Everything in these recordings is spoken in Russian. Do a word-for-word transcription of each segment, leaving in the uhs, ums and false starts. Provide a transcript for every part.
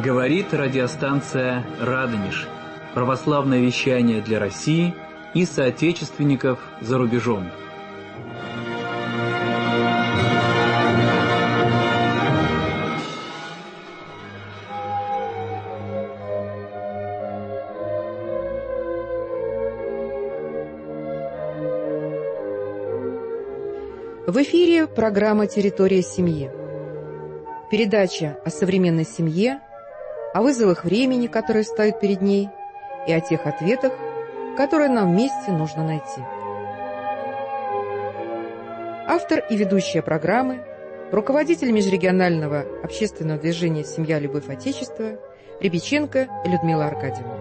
Говорит радиостанция «Радонеж». Православное вещание для России и соотечественников за рубежом. В эфире программа «Территория семьи». Передача о современной семье, о вызовах времени, которые встают перед ней, и о тех ответах, которые нам вместе нужно найти. Автор и ведущая программы, руководитель межрегионального общественного движения «Семья, любовь, отечество» Рябиченко Людмила Аркадьевна.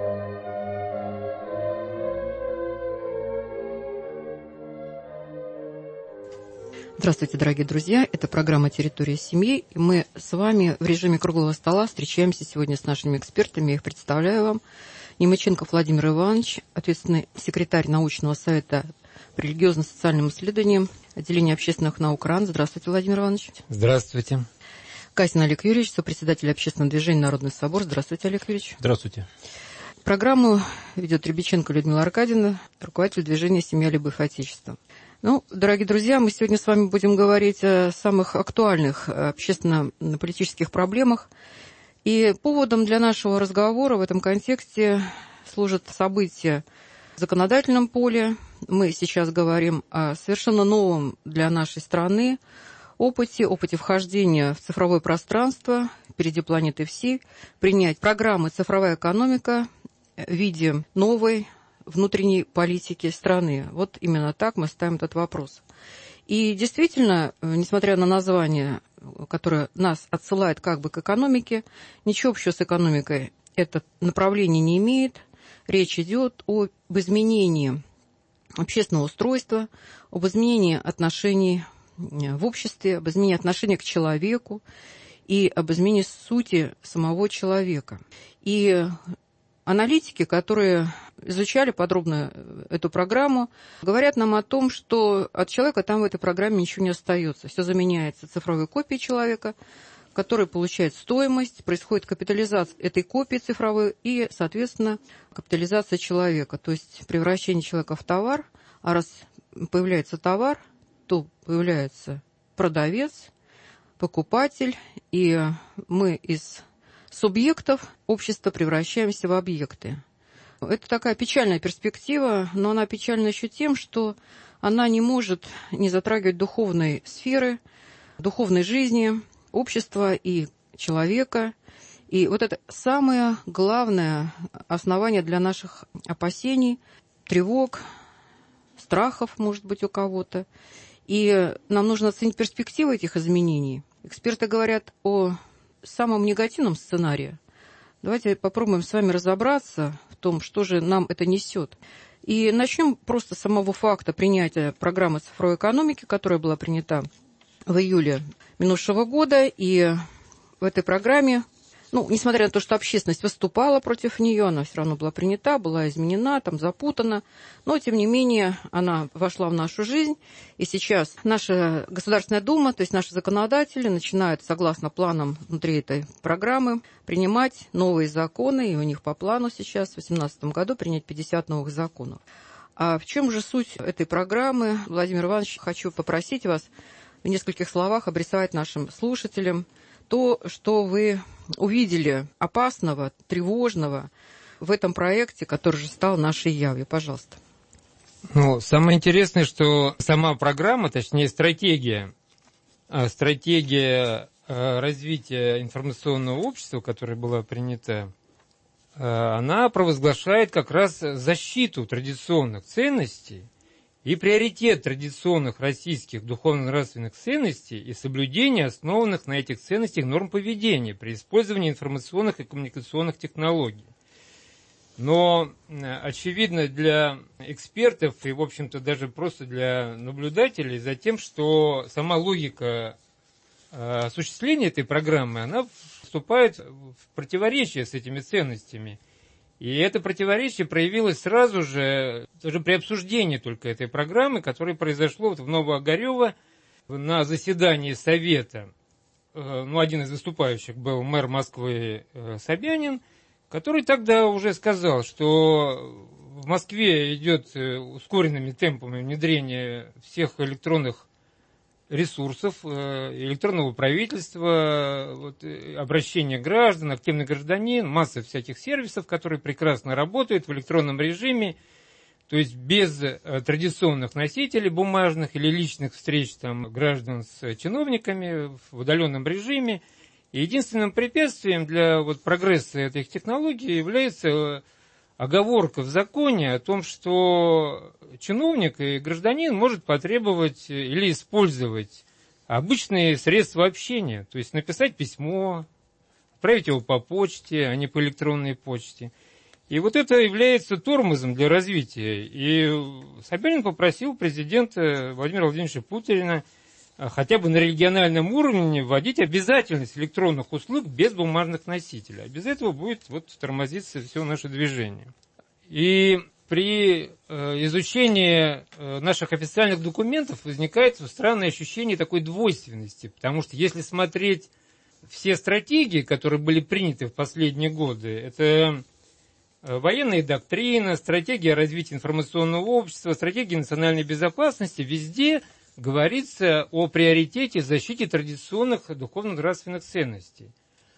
Здравствуйте, дорогие друзья. Это программа «Территория семьи». И мы с вами в режиме круглого стола встречаемся сегодня с нашими экспертами. Я их представляю вам. Немыченков Владимир Иванович, ответственный секретарь научного совета по религиозно-социальным исследованиям отделения общественных наук РАН. Здравствуйте, Владимир Иванович. Здравствуйте. Касин Олег Юрьевич, сопредседатель общественного движения «Народный собор». Здравствуйте, Олег Юрьевич. Здравствуйте. Программу ведет Рябиченко Людмила Аркадьевна, руководитель движения «Семья, любовь, отечество». Ну, дорогие друзья, мы сегодня с вами будем говорить о самых актуальных общественно-политических проблемах. И поводом для нашего разговора в этом контексте служат события в законодательном поле. Мы сейчас говорим о совершенно новом для нашей страны опыте, опыте вхождения в цифровое пространство, впереди планеты всей, принять программы «Цифровая экономика» в виде новой внутренней политики страны. Вот именно так мы ставим этот вопрос. И действительно, несмотря на название, которое нас отсылает как бы к экономике, ничего общего с экономикой это направление не имеет. Речь идет об изменении общественного устройства, об изменении отношений в обществе, об изменении отношения к человеку и об изменении сути самого человека. И аналитики, которые изучали подробно эту программу, говорят нам о том, что от человека там в этой программе ничего не остается. Все заменяется цифровой копией человека, который получает стоимость, происходит капитализация этой копии цифровой и, соответственно, капитализация человека, то есть превращение человека в товар. А раз появляется товар, то появляется продавец, покупатель, и мы из субъектов общества превращаемся в объекты. Это такая печальная перспектива, но она печальна еще тем, что она не может не затрагивать духовной сферы, духовной жизни общества и человека. И вот это самое главное основание для наших опасений, тревог, страхов, может быть, у кого-то. И нам нужно оценить перспективы этих изменений. Эксперты говорят о самом негативном сценарии. Давайте попробуем с вами разобраться в том, что же нам это несет. И начнем просто с самого факта принятия программы цифровой экономики, которая была принята в июле минувшего года. И в этой программе, ну, несмотря на то, что общественность выступала против нее, она все равно была принята, была изменена, там запутана, но, тем не менее, она вошла в нашу жизнь, и сейчас наша Государственная Дума, то есть наши законодатели, начинают, согласно планам внутри этой программы, принимать новые законы, и у них по плану сейчас в две тысячи восемнадцатом году принять пятьдесят новых законов. А в чем же суть этой программы? Владимир Иванович, хочу попросить вас в нескольких словах обрисовать нашим слушателям то, что вы увидели опасного, тревожного в этом проекте, который же стал нашей явью. Пожалуйста. Ну, самое интересное, что сама программа, точнее стратегия, стратегия развития информационного общества, которая была принята, она провозглашает как раз защиту традиционных ценностей и приоритет традиционных российских духовно-нравственных ценностей и соблюдение основанных на этих ценностях норм поведения при использовании информационных и коммуникационных технологий. Но очевидно для экспертов и, в общем-то, даже просто для наблюдателей за тем, что сама логика осуществления этой программы, она вступает в противоречие с этими ценностями. И это противоречие проявилось сразу же, даже при обсуждении только этой программы, которое произошло вот в Новоогарёво на заседании Совета ну, один из выступающих был мэр Москвы Собянин, который тогда уже сказал, что в Москве идет ускоренными темпами внедрение всех электронных ресурсов, электронного правительства, вот, обращение граждан, активный гражданин, масса всяких сервисов, которые прекрасно работают в электронном режиме, то есть без традиционных носителей бумажных или личных встреч там, граждан с чиновниками в удаленном режиме. И единственным препятствием для вот, прогресса этих технологий является оговорка в законе о том, что чиновник и гражданин может потребовать или использовать обычные средства общения, то есть написать письмо, отправить его по почте, а не по электронной почте. И вот это является тормозом для развития. И Собянин попросил президента Владимира Владимировича Путина хотя бы на региональном уровне вводить обязательность электронных услуг без бумажных носителей. А без этого будет вот тормозиться все наше движение. И при э, изучении э, наших официальных документов возникает странное ощущение такой двойственности. Потому что если смотреть все стратегии, которые были приняты в последние годы, это военная доктрина, стратегия развития информационного общества, стратегия национальной безопасности, везде говорится о приоритете защиты традиционных духовно-нравственных ценностей.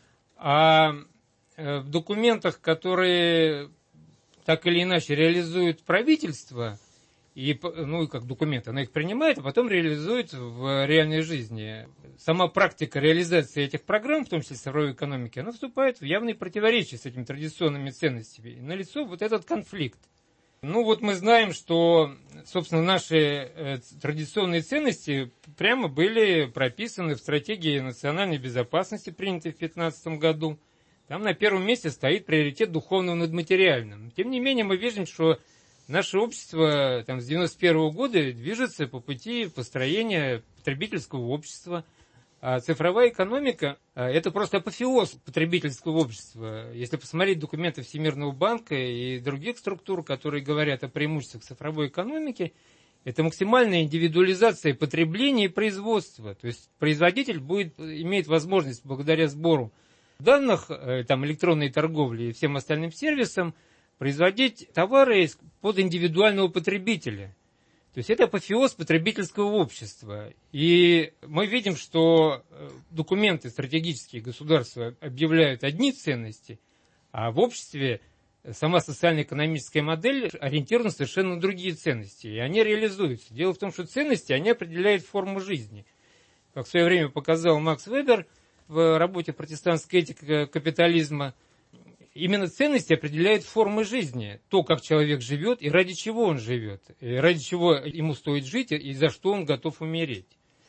А в документах, которые так или иначе реализует правительство, и, ну, как документы, оно их принимает, а потом реализует в реальной жизни. Сама практика реализации этих программ, в том числе цифровой экономики, она вступает в явные противоречия с этими традиционными ценностями. И налицо вот этот конфликт. Ну вот мы знаем, что, собственно, наши э, традиционные ценности прямо были прописаны в стратегии национальной безопасности, принятой в две тысячи пятнадцатом году. Там на первом месте стоит приоритет духовного над материальным. Тем не менее, мы видим, что наше общество там, с девяносто первого года движется по пути построения потребительского общества. А цифровая экономика – это просто апофеоз потребительского общества. Если посмотреть документы Всемирного банка и других структур, которые говорят о преимуществах цифровой экономики, это максимальная индивидуализация потребления и производства. То есть производитель будет, имеет возможность благодаря сбору данных, там, электронной торговли и всем остальным сервисам, производить товары под индивидуального потребителя. То есть это апофеоз потребительского общества. И мы видим, что документы стратегические государства объявляют одни ценности, а в обществе сама социально-экономическая модель ориентирована совершенно на другие ценности. И они реализуются. Дело в том, что ценности, они определяют форму жизни. Как в свое время показал Макс Вебер в работе «Протестантская этика капитализма», именно ценности определяют формы жизни, то, как человек живет и ради чего он живет, и ради чего ему стоит жить и за что он готов умереть.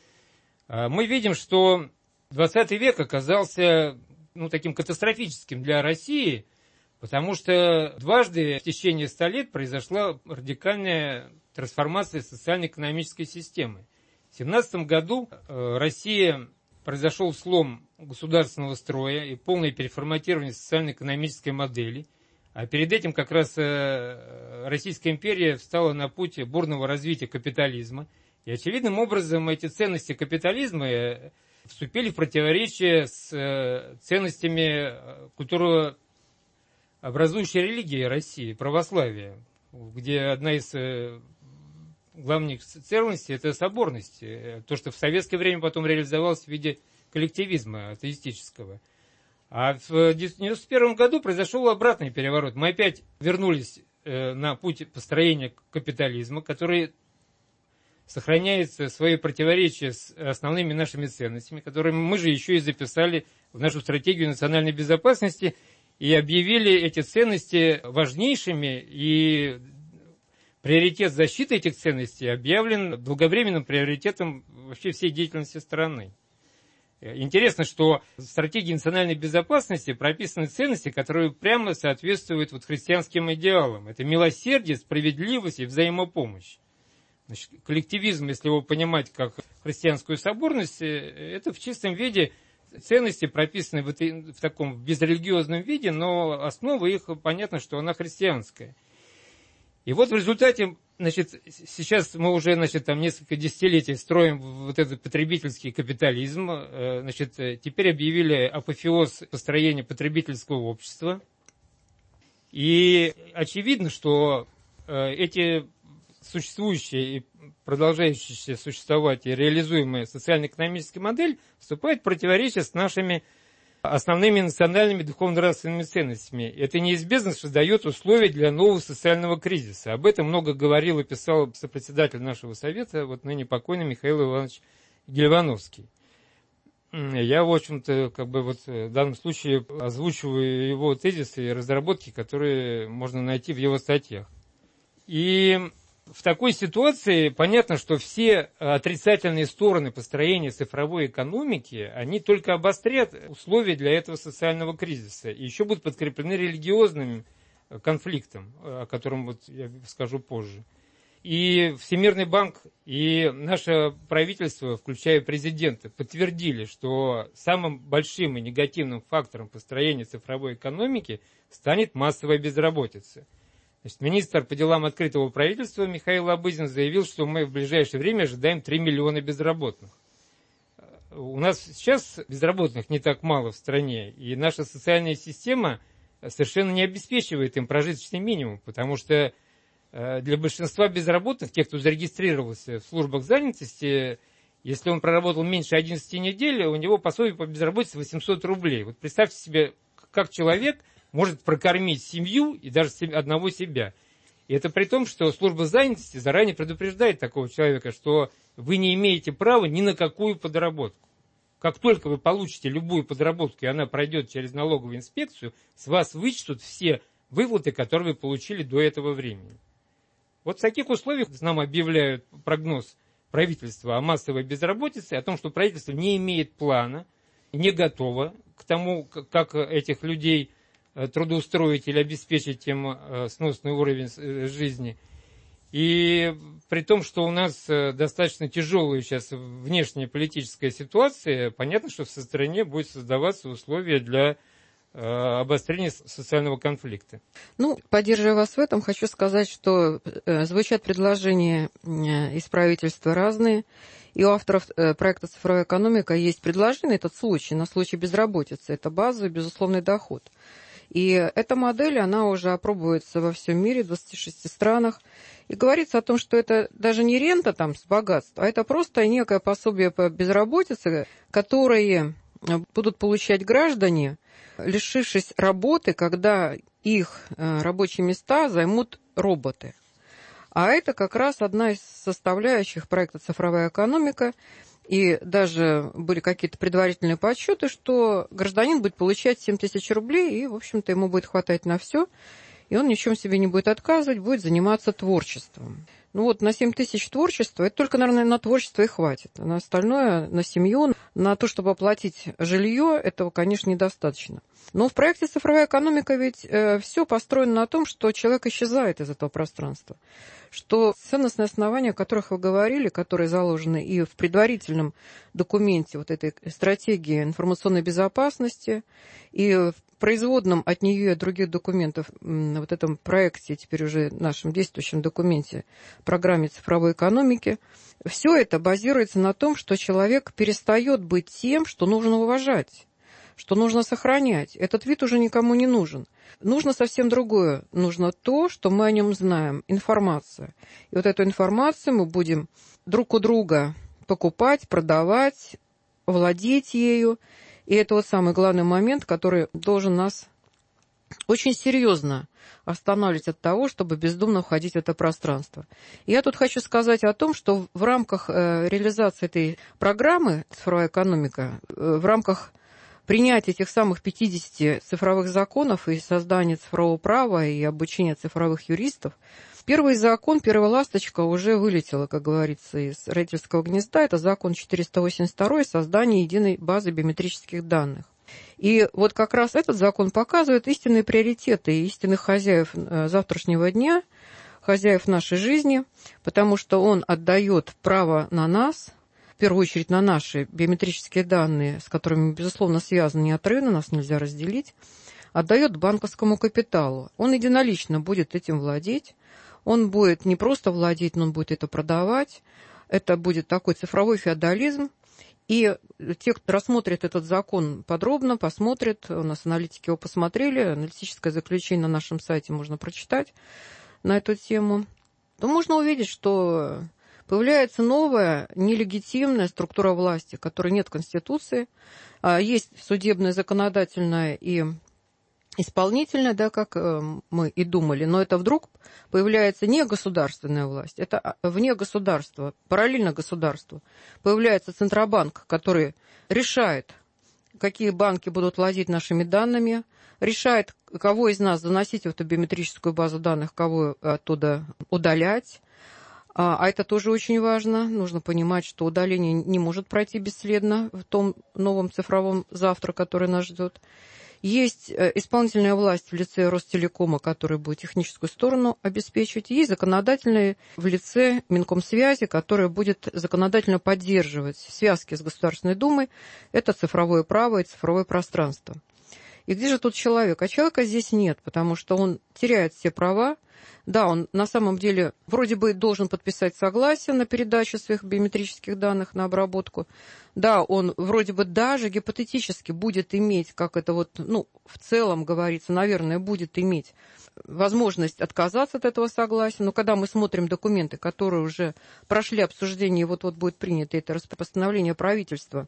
Мы видим, что двадцатый век оказался ну, таким катастрофическим для России, потому что дважды в течение ста лет произошла радикальная трансформация социально-экономической системы. В семнадцатом году Россия произошел слом государственного строя и полное переформатирование социально-экономической модели. А перед этим как раз Российская империя встала на путь бурного развития капитализма. И очевидным образом эти ценности капитализма вступили в противоречие с ценностями культурообразующей религии России, православия, где одна из главных ценностей – это соборность. То, что в советское время потом реализовалось в виде коллективизма атеистического. А в девяносто первом году произошел обратный переворот. Мы опять вернулись на путь построения капитализма, который сохраняет свои противоречия с основными нашими ценностями, которые мы же еще и записали в нашу стратегию национальной безопасности и объявили эти ценности важнейшими, и приоритет защиты этих ценностей объявлен долговременным приоритетом вообще всей деятельности страны. Интересно, что в стратегии национальной безопасности прописаны ценности, которые прямо соответствуют вот христианским идеалам. Это милосердие, справедливость и взаимопомощь. Значит, коллективизм, если его понимать как христианскую соборность, это в чистом виде ценности, прописаны в, этой, в таком безрелигиозном виде, но основа их, понятно, что она христианская. И вот в результате значит, сейчас мы уже, значит, там несколько десятилетий строим вот этот потребительский капитализм. Значит, теперь объявили апофеоз построения потребительского общества. И очевидно, что эти существующие и продолжающие существовать и реализуемая социально-экономическая модель вступает в противоречие с нашими основными национальными духовно-нравственными ценностями. Это неизбежно создает условия для нового социального кризиса. Об этом много говорил и писал сопредседатель нашего совета, вот ныне покойный Михаил Иванович Гельвановский. Я, в общем-то, как бы вот в данном случае озвучиваю его тезисы и разработки, которые можно найти в его статьях. И в такой ситуации понятно, что все отрицательные стороны построения цифровой экономики, они только обострят условия для этого социального кризиса. И еще будут подкреплены религиозным конфликтом, о котором вот я скажу позже. И Всемирный банк, и наше правительство, включая президента, подтвердили, что самым большим и негативным фактором построения цифровой экономики станет массовая безработица. Значит, министр по делам открытого правительства Михаил Лобызин заявил, что мы в ближайшее время ожидаем три миллиона безработных. У нас сейчас безработных не так мало в стране, и наша социальная система совершенно не обеспечивает им прожиточный минимум, потому что для большинства безработных, тех, кто зарегистрировался в службах занятости, если он проработал меньше одиннадцати недель, у него пособие по безработице восемьсот рублей. Вот представьте себе, как человек может прокормить семью и даже одного себя. И это при том, что служба занятости заранее предупреждает такого человека, что вы не имеете права ни на какую подработку. Как только вы получите любую подработку, и она пройдет через налоговую инспекцию, с вас вычтут все выплаты, которые вы получили до этого времени. Вот в таких условиях нам объявляют прогноз правительства о массовой безработице, о том, что правительство не имеет плана, не готово к тому, как этих людей трудоустроить или обеспечить им сносный уровень жизни. И при том, что у нас достаточно тяжелая сейчас внешняя политическая ситуация, понятно, что в стране будет создаваться условия для обострения социального конфликта. Ну, поддерживая вас в этом, хочу сказать, что звучат предложения из правительства разные. И у авторов проекта «Цифровая экономика» есть предложение на этот случай, на случай безработицы. Это базовый, безусловный доход. И эта модель, она уже опробуется во всем мире, в двадцати шести странах. И говорится о том, что это даже не рента там с богатства, а это просто некое пособие по безработице, которые будут получать граждане, лишившись работы, когда их рабочие места займут роботы. А это как раз одна из составляющих проекта «Цифровая экономика». И даже были какие-то предварительные подсчеты, что гражданин будет получать семь тысяч рублей, и, в общем-то, ему будет хватать на все, и он ни в чем себе не будет отказывать, будет заниматься творчеством. Ну вот на семь тысяч творчества, это только, наверное, на творчество и хватит. А на остальное, на семью, на то, чтобы оплатить жилье, этого, конечно, недостаточно. Но в проекте «Цифровая экономика» ведь э, все построено на том, что человек исчезает из этого пространства. Что ценностные основания, о которых вы говорили, которые заложены и в предварительном документе вот этой стратегии информационной безопасности, и в производном от нее и от других документов, вот этом проекте, теперь уже нашем действующем документе, программе цифровой экономики, все это базируется на том, что человек перестает быть тем, что нужно уважать, что нужно сохранять. Этот вид уже никому не нужен. Нужно совсем другое. Нужно то, что мы о нем знаем, информация. И вот эту информацию мы будем друг у друга покупать, продавать, владеть ею. И это вот самый главный момент, который должен нас очень серьезно останавливать от того, чтобы бездумно входить в это пространство. Я тут хочу сказать о том, что в рамках реализации этой программы «Цифровая экономика», в рамках принятия этих самых пятидесяти цифровых законов и создания цифрового права и обучения цифровых юристов, первый закон, первая ласточка уже вылетела, как говорится, из родительского гнезда. Это закон четыреста восемьдесят два, создание единой базы биометрических данных. И вот как раз этот закон показывает истинные приоритеты и истинных хозяев завтрашнего дня, хозяев нашей жизни, потому что он отдает право на нас, в первую очередь на наши биометрические данные, с которыми, безусловно, связаны неотрывно, нас нельзя разделить, отдает банковскому капиталу. Он единолично будет этим владеть, Он будет не просто владеть, но он будет это продавать. Это будет такой цифровой феодализм. И те, кто рассмотрит этот закон подробно, посмотрит, у нас аналитики его посмотрели, аналитическое заключение на нашем сайте можно прочитать на эту тему, то можно увидеть, что появляется новая нелегитимная структура власти, которой нет в Конституции, есть судебная, законодательная и исполнительная, да, как мы и думали, но это вдруг появляется не государственная власть, это вне государства, параллельно государству. Появляется Центробанк, который решает, какие банки будут владеть нашими данными, решает, кого из нас заносить в эту биометрическую базу данных, кого оттуда удалять. А это тоже очень важно. Нужно понимать, что удаление не может пройти бесследно в том новом цифровом завтра, который нас ждет. Есть исполнительная власть в лице Ростелекома, который будет техническую сторону обеспечивать. Есть законодательная в лице Минкомсвязи, которая будет законодательно поддерживать связки с Государственной Думой. Это цифровое право и цифровое пространство. И где же тут человек? А человека здесь нет, потому что он теряет все права. Да, он на самом деле вроде бы должен подписать согласие на передачу своих биометрических данных, на обработку. Да, он вроде бы даже гипотетически будет иметь, как это вот, ну, в целом говорится, наверное, будет иметь возможность отказаться от этого согласия. Но когда мы смотрим документы, которые уже прошли обсуждение, и вот-вот будет принято это постановление правительства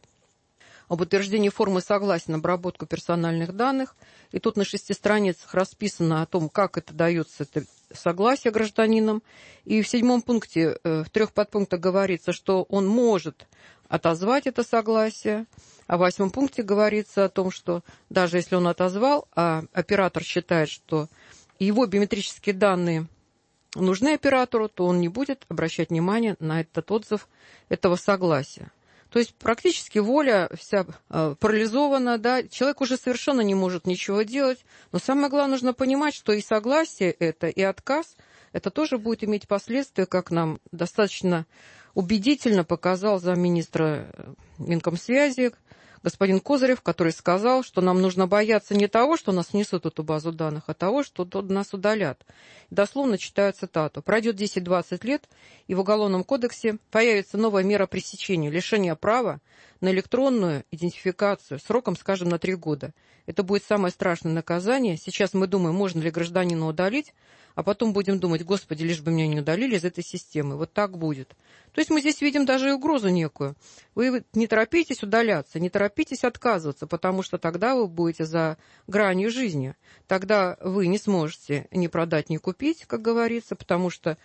об утверждении формы согласия на обработку персональных данных. И тут на шести страницах расписано о том, как это дается, это согласие гражданинам. И в седьмом пункте, в трех подпунктах говорится, что он может отозвать это согласие. А в восьмом пункте говорится о том, что даже если он отозвал, а оператор считает, что его биометрические данные нужны оператору, то он не будет обращать внимание на этот отзыв этого согласия. То есть практически воля вся э, парализована, да, человек уже совершенно не может ничего делать, но самое главное, нужно понимать, что и согласие это, и отказ, это тоже будет иметь последствия, как нам достаточно убедительно показал замминистра Минкомсвязи господин Козырев, который сказал, что нам нужно бояться не того, что нас внесут в эту базу данных, а того, что нас удалят. Дословно читаю цитату. Пройдет десять-двадцать лет, и в Уголовном кодексе появится новая мера пресечения, лишения права на электронную идентификацию сроком, скажем, на три года. Это будет самое страшное наказание. Сейчас мы думаем, можно ли гражданина удалить, а потом будем думать, господи, лишь бы меня не удалили из этой системы. Вот так будет. То есть мы здесь видим даже и угрозу некую. Вы не торопитесь удаляться, не торопитесь отказываться, потому что тогда вы будете за гранью жизни. Тогда вы не сможете ни продать, ни купить, как говорится, потому что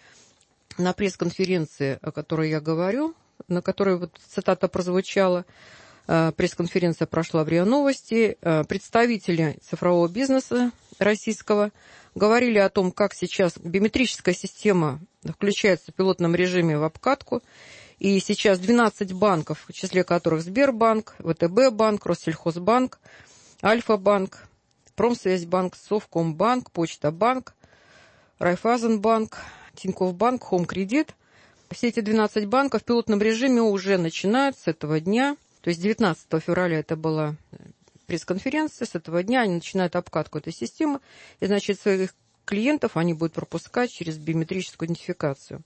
на пресс-конференции, о которой я говорю, на которой вот цитата прозвучала, пресс-конференция прошла в РИА Новости, представители цифрового бизнеса российского говорили о том, как сейчас биометрическая система включается в пилотном режиме в обкатку. И сейчас двенадцать банков, в числе которых Сбербанк, ВТБ-банк, Россельхозбанк, Альфа-банк, Промсвязьбанк, Совкомбанк, Почта-банк, Райффайзенбанк, Тинькофф-банк, Хоум-кредит. Все эти двенадцать банков в пилотном режиме уже начинают с этого дня. То есть девятнадцатого февраля это была пресс-конференция, с этого дня они начинают обкатку этой системы, и, значит, своих клиентов они будут пропускать через биометрическую идентификацию.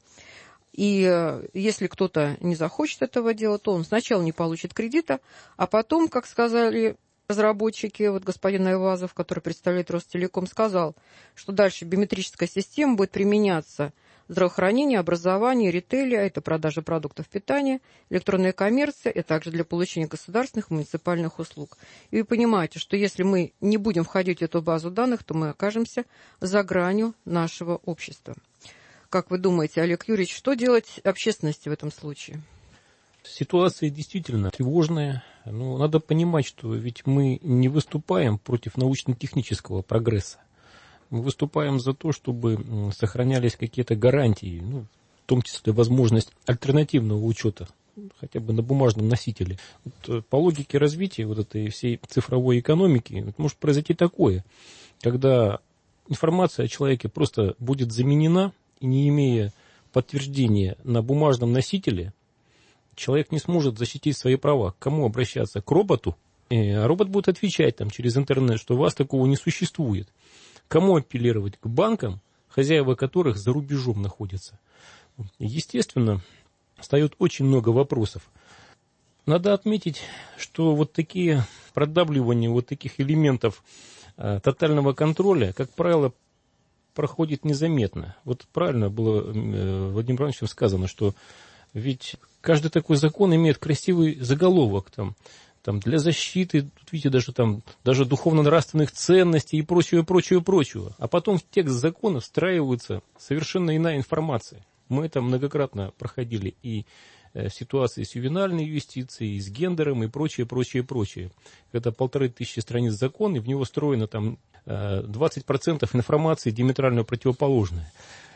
И если кто-то не захочет этого делать, то он сначала не получит кредита, а потом, как сказали разработчики, вот господин Айвазов, который представляет Ростелеком, сказал, что дальше биометрическая система будет применяться в здравоохранении, образовании, ритейле, это продажа продуктов питания, электронная коммерция, и также для получения государственных и муниципальных услуг. И вы понимаете, что если мы не будем входить в эту базу данных, то мы окажемся за гранью нашего общества. Как вы думаете, Олег Юрьевич, что делать общественности в этом случае? Ситуация действительно тревожная. Но надо понимать, что ведь мы не выступаем против научно-технического прогресса. Мы выступаем за то, чтобы сохранялись какие-то гарантии, ну, в том числе возможность альтернативного учета, хотя бы на бумажном носителе. Вот, по логике развития вот этой всей цифровой экономики вот, может произойти такое, когда информация о человеке просто будет заменена, и не имея подтверждения на бумажном носителе, человек не сможет защитить свои права. К кому обращаться? К роботу? А робот будет отвечать там, через интернет, что у вас такого не существует. Кому апеллировать? К банкам? хозяева которых за рубежом находятся. Естественно, встает очень много вопросов. Надо отметить, что вот такие продавливания вот таких элементов э, тотального контроля, как правило, проходит незаметно. Вот правильно было э, Владимиром Ивановичем сказано, что ведь каждый такой закон имеет красивый заголовок там, там, для защиты, тут, видите, даже, там, даже духовно-нравственных ценностей и прочего, прочего, прочего. А потом в текст закона встраивается совершенно иная информация. Мы это многократно проходили и в ситуации с ювенальной юстицией, и с гендером, и прочее, прочее, прочее. Это полторы тысячи страниц закона, и в него встроено там двадцать процентов информации диаметрально противоположная.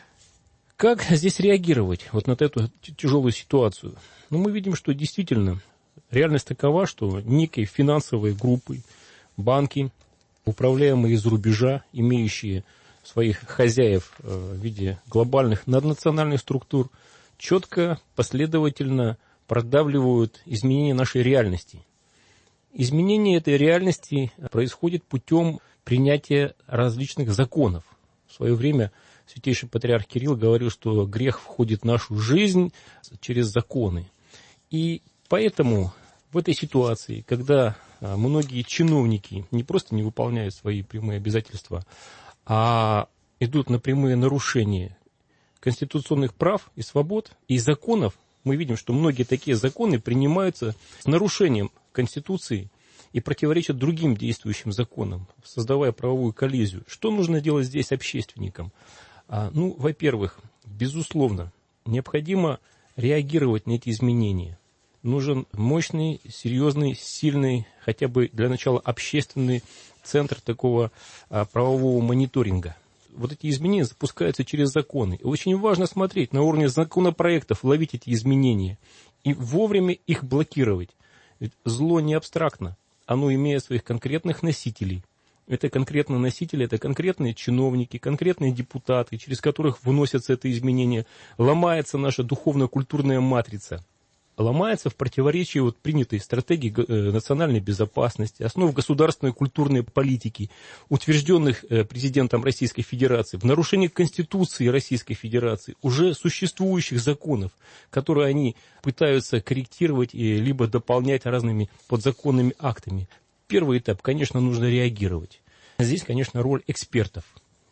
Как здесь реагировать вот на эту тяжелую ситуацию? Ну, мы видим, что действительно реальность такова, что некие финансовые группы, банки, управляемые из-за рубежа, имеющие своих хозяев в виде глобальных наднациональных структур, четко, последовательно продавливают изменения нашей реальности. Изменение этой реальности происходит путем принятия различных законов. В свое время святейший патриарх Кирилл говорил, что грех входит в нашу жизнь через законы. И поэтому в этой ситуации, когда многие чиновники не просто не выполняют свои прямые обязательства, а идут на прямые нарушения конституционных прав и свобод и законов, мы видим, что многие такие законы принимаются с нарушением Конституции и противоречат другим действующим законам, создавая правовую коллизию. Что нужно делать здесь общественникам? А, ну, во-первых, безусловно, необходимо реагировать на эти изменения. Нужен мощный, серьезный, сильный, хотя бы для начала общественный центр такого а, правового мониторинга. Вот эти изменения запускаются через законы. И очень важно смотреть на уровне законопроектов, ловить эти изменения и вовремя их блокировать. Ведь зло не абстрактно, оно имеет своих конкретных носителей. Это конкретные носители, это конкретные чиновники, конкретные депутаты, через которых выносятся это изменения. Ломается наша духовно-культурная матрица. Ломается в противоречии вот принятой стратегии национальной безопасности, основ государственной культурной политики, утвержденных президентом Российской Федерации, в нарушении Конституции Российской Федерации, уже существующих законов, которые они пытаются корректировать и либо дополнять разными подзаконными актами. Первый этап, конечно, нужно реагировать. Здесь, конечно, роль экспертов.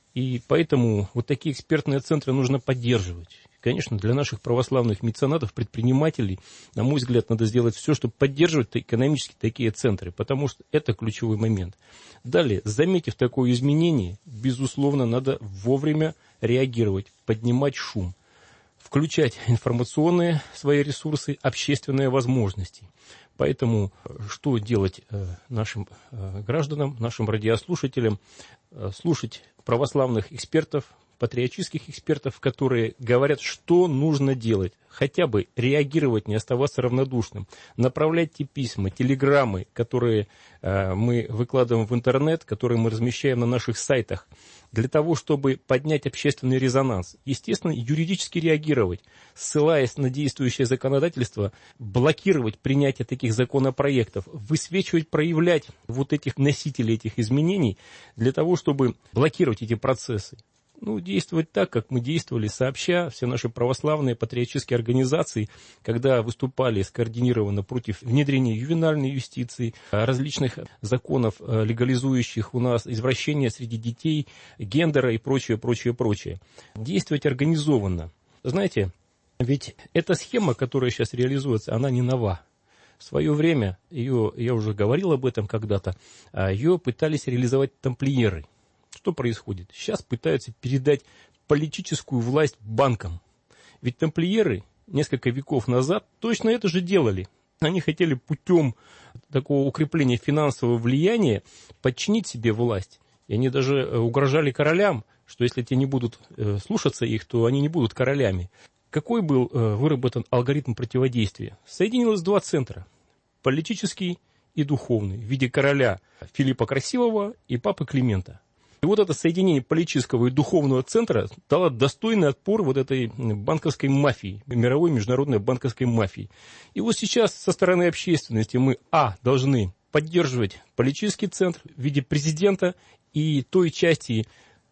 И поэтому вот такие экспертные центры нужно поддерживать. Конечно, для наших православных меценатов, предпринимателей, на мой взгляд, надо сделать все, чтобы поддерживать экономически такие центры, потому что это ключевой момент. Далее, заметив такое изменение, безусловно, надо вовремя реагировать, поднимать шум, включать информационные свои ресурсы, общественные возможности. Поэтому что делать нашим гражданам, нашим радиослушателям? Слушать православных экспертов, патриотических экспертов, которые говорят, что нужно делать. Хотя бы реагировать, не оставаться равнодушным. Направлять те письма, телеграммы, которые э, мы выкладываем в интернет, которые мы размещаем на наших сайтах, для того, чтобы поднять общественный резонанс. Естественно, юридически реагировать, ссылаясь на действующее законодательство, блокировать принятие таких законопроектов, высвечивать, проявлять вот этих носителей этих изменений, для того, чтобы блокировать эти процессы. Ну, действовать так, как мы действовали сообща, все наши православные патриотические организации, когда выступали скоординированно против внедрения ювенальной юстиции, различных законов, легализующих у нас извращения среди детей, гендера и прочее, прочее, прочее. Действовать организованно. Знаете, ведь эта схема, которая сейчас реализуется, она не нова. В свое время, ее, я уже говорил об этом когда-то, ее пытались реализовать тамплиеры. Что происходит? Сейчас пытаются передать политическую власть банкам. Ведь тамплиеры несколько веков назад точно это же делали. Они хотели путем такого укрепления финансового влияния подчинить себе власть. И они даже угрожали королям, что если те не будут слушаться их, то они не будут королями. Какой был выработан алгоритм противодействия? Соединилось два центра. Политический и духовный. В виде короля Филиппа Красивого и папы Климента. И вот это соединение политического и духовного центра дало достойный отпор вот этой банковской мафии, мировой международной банковской мафии. И вот сейчас со стороны общественности мы, а, должны поддерживать политический центр в виде президента и той части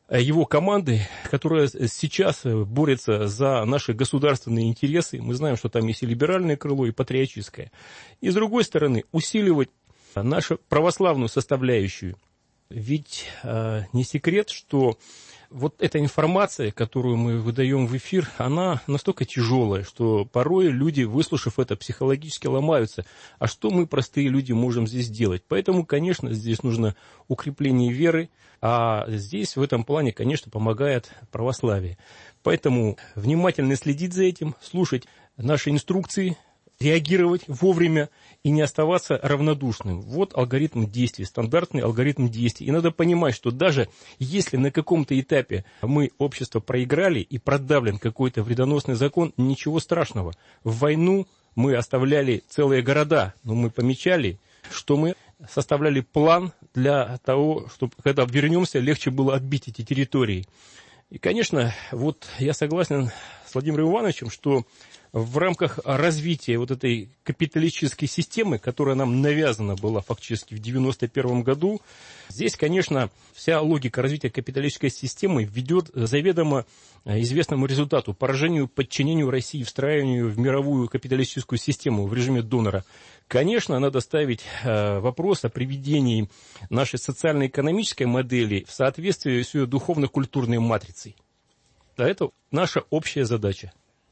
его команды, которая сейчас борется за наши государственные интересы. Мы знаем, что там есть и либеральное крыло, и патриотическое. И, с другой стороны, усиливать нашу православную составляющую. Ведь э, не секрет, что вот эта информация, которую мы выдаем в эфир, она настолько тяжелая, что порой люди, выслушав это, психологически ломаются. А что мы, простые люди, можем здесь делать? Поэтому, конечно, здесь нужно укрепление веры, а здесь в этом плане, конечно, помогает православие. Поэтому внимательно следить за этим, слушать наши инструкции, реагировать вовремя и не оставаться равнодушным. Вот алгоритм действий, стандартный алгоритм действий. И надо понимать, что даже если на каком-то этапе мы, общество, проиграли и продавлен какой-то вредоносный закон, ничего страшного. В войну мы оставляли целые города, но мы помечали, что мы составляли план для того, чтобы, когда вернемся, легче было отбить эти территории. И, конечно, вот я согласен с Владимиром Ивановичем, что в рамках развития вот этой капиталистической системы, которая нам навязана была фактически в девяносто первом году, здесь, конечно, вся логика развития капиталистической системы ведет заведомо известному результату, поражению, подчинению России, встраиванию в мировую капиталистическую систему в режиме донора. Конечно, надо ставить вопрос о приведении нашей социально-экономической модели в соответствии с ее духовно-культурной матрицей. Это наша общая задача.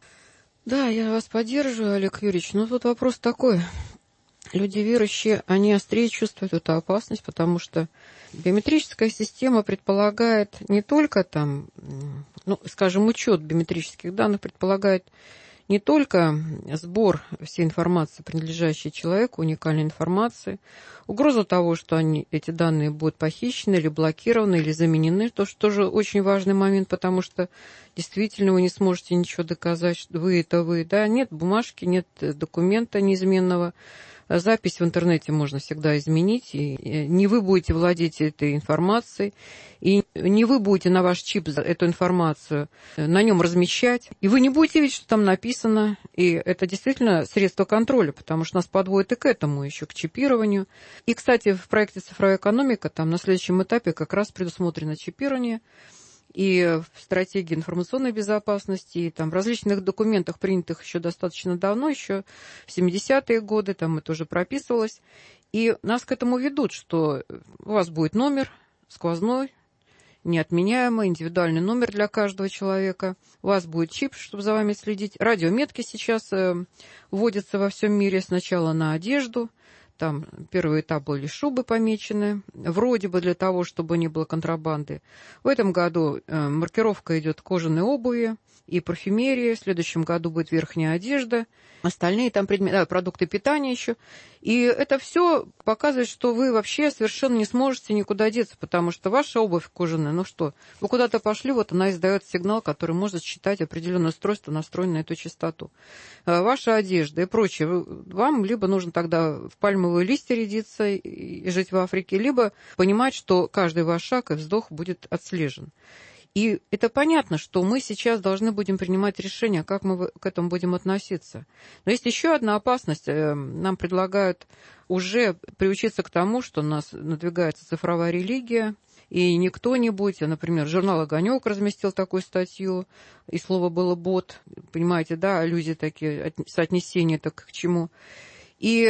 Да, я вас поддерживаю, Олег Юрьевич. Но тут вопрос такой. Люди верующие, они острее чувствуют эту опасность, потому что биометрическая система предполагает не только там, ну, скажем, учет биометрических данных, предполагает не только сбор всей информации, принадлежащей человеку, уникальной информации, угрозу того, что они, эти данные будут похищены или блокированы, или заменены, то, что тоже очень важный момент, потому что действительно вы не сможете ничего доказать, что вы это вы. Да? Нет бумажки, нет документа неизменного. Запись в интернете можно всегда изменить, и не вы будете владеть этой информацией, и не вы будете на ваш чип эту информацию на нем размещать, и вы не будете видеть, что там написано, и это действительно средство контроля, потому что нас подводит и к этому, еще к чипированию. И, кстати, в проекте «Цифровая экономика» там на следующем этапе как раз предусмотрено чипирование, и в стратегии информационной безопасности, и там в различных документах, принятых еще достаточно давно, еще в семидесятые годы, там это уже прописывалось. И нас к этому ведут, что у вас будет номер сквозной, неотменяемый, индивидуальный номер для каждого человека. У вас будет чип, чтобы за вами следить. Радиометки сейчас э, вводятся во всем мире сначала на одежду. Там первый этап были шубы помечены, вроде бы для того, чтобы не было контрабанды. В этом году э, маркировка идет кожаной обуви и парфюмерии. В следующем году будет верхняя одежда, остальные там предметы, да, продукты питания еще. И это все показывает, что вы вообще совершенно не сможете никуда деться, потому что ваша обувь кожаная, ну что, вы куда-то пошли, вот она издает сигнал, который может считать определенное устройство, настроенное на эту частоту. Ваша одежда и прочее. Вам либо нужно тогда в пальмовые листья рядиться и жить в Африке, либо понимать, что каждый ваш шаг и вздох будет отслежен. И это понятно, что мы сейчас должны будем принимать решение, как мы к этому будем относиться. Но есть еще одна опасность. Нам предлагают уже приучиться к тому, что у нас надвигается цифровая религия, и не кто-нибудь, а, например, журнал «Огонек» разместил такую статью, и слово было «бот». Понимаете, да, аллюзии такие, соотнесения это к чему. И